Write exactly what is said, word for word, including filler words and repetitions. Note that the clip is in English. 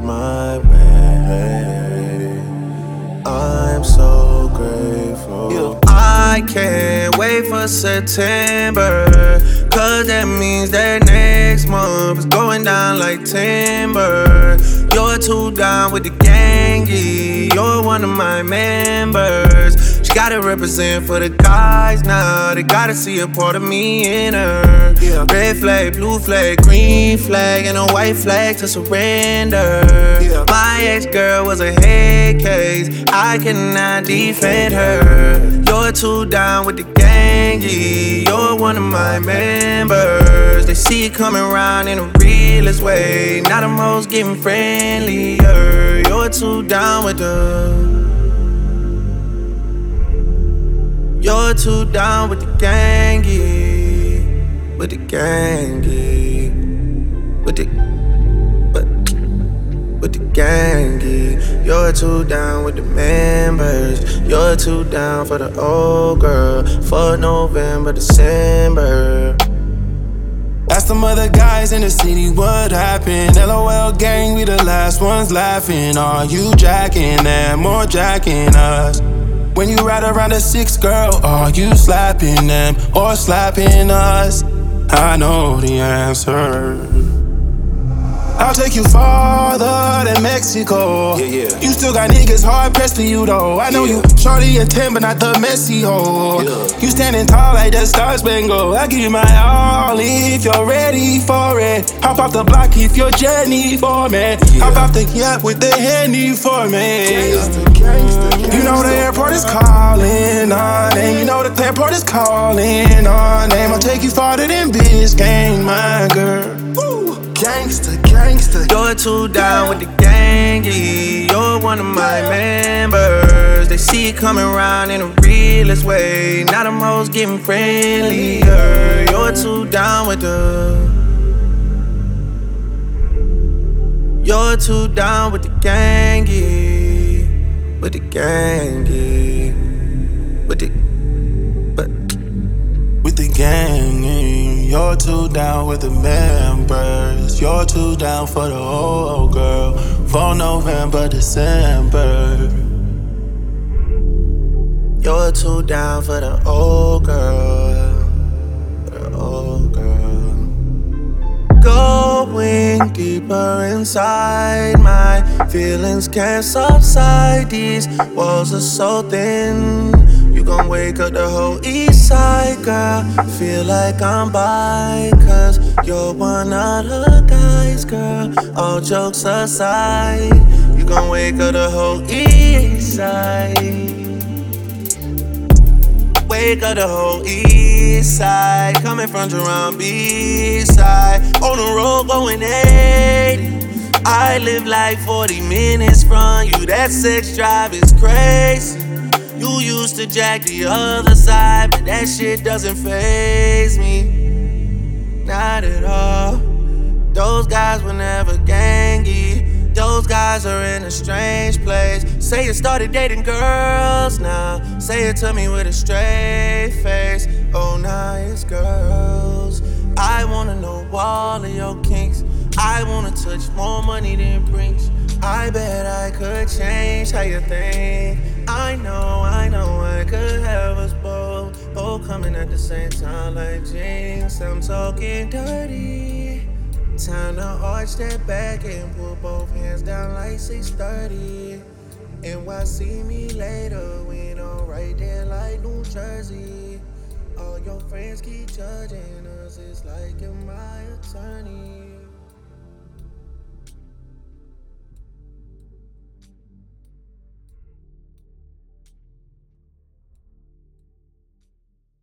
my way. I'm so grateful. Yeah. I can't wait for September, cause that means that next month is going down like timber. You're too down with the gangy, you're one of my members. She gotta represent for the guys now, they gotta see a part of me in her. Yeah. Red flag, blue flag, green flag, and a white flag to surrender. Yeah. My ex-girl was a head case, I cannot defend her. You're too down with the gangy, you're one of my members. They see it coming around in a realest way, now them hoes getting friendlier. You're too down with the You're too down with the gangy, with the gangy, with the, with, with the gangy. You're too down with the members. You're too down for the old girl, for November, December. Ask them other guys in the city what happened. L O L gang, we the last ones laughing. Are you jacking them or jacking us? When you ride around a six, girl, are you slapping them or slapping us? I know the answer. I'll take you farther than Mexico. Yeah, yeah. You still got niggas hard pressed for you though. I know yeah. you shorty and ten, but not the messy hoe. Yeah. You standing tall like the Star Spangled. I give you my all if you're ready for it. Hop off the block if you're Jenny for me. Yeah. Hop off the yacht with the Henny for me. Gangsta, gangsta, gangsta. You know the airport is calling our name. You know the airport is calling our name. I'll take you farther than Biscayne, my girl. Woo. Gangsta, gangsta. You're too down with the gangy, you're one of my members. They see it coming around in a realest way, now them hoes getting friendlier. You're too down with the You're too down with the gangy, with the gangy, with the but with the gang. You're too down with the members. You're too down for the old girl, for November, December. You're too down for the old girl, for the old girl. Going deeper inside, my feelings can't subside. These walls are so thin. You gon' wake up the whole east side, girl. Feel like I'm by, cause you're one of the guys, girl. All jokes aside, you gon' wake up the whole east side. Wake up the whole east side. Coming from Jerome B-side. On the road going eighty. I live like forty minutes from you. That sex drive is crazy. You used to jack the other side, but that shit doesn't faze me. Not at all. Those guys were never gangy. Those guys are in a strange place. Say you started dating girls now. Say it to me with a straight face. Oh, now it's girls. I wanna know all of your kinks. I wanna touch more money than Brinks. I bet I could change how you think. I know, I know I could have us both, both coming at the same time like Jinx. I'm talking dirty. Time to arch that back and pull both hands down like six thirty. N Y C me later, we know right there like New Jersey. All your friends keep judging us, it's like you're my attorney.